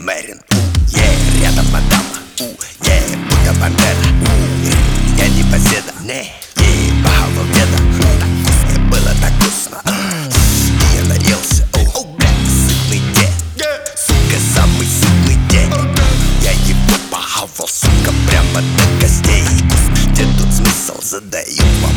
Мэрин, рядом мадама, будто бандера. Я не поседа, ей по голове, да. Так вкусно было, так вкусно. И я наелся, сытный день, сука, самый сытный день. Я его похавал, сука, прямо до костей. Где тут смысл, задают вопрос.